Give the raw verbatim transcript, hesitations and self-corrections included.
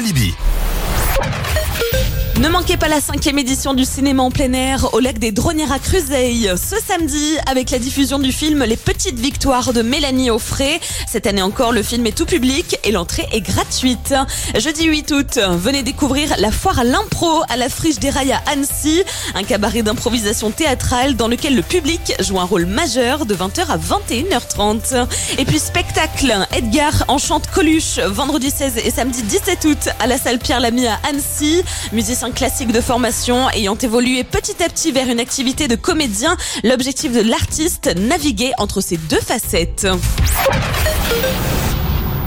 Walibi. Ne manquez pas la cinquième édition du cinéma en plein air au lac des Dronières à Cruzeil ce samedi avec la diffusion du film Les Petites Victoires de Mélanie Offray. Cette année encore, le film est tout public et l'entrée est gratuite. Jeudi huit août, venez découvrir la foire à l'impro à la Friche des Rails à Annecy, un cabaret d'improvisation théâtrale dans lequel le public joue un rôle majeur de vingt heures à vingt et une heures trente. Et puis spectacle, Edgar enchante Coluche vendredi seize et samedi dix-sept août à la salle Pierre Lamy à Annecy. Musicien classique de formation ayant évolué petit à petit vers une activité de comédien, l'objectif de l'artiste, naviguer entre ces deux facettes.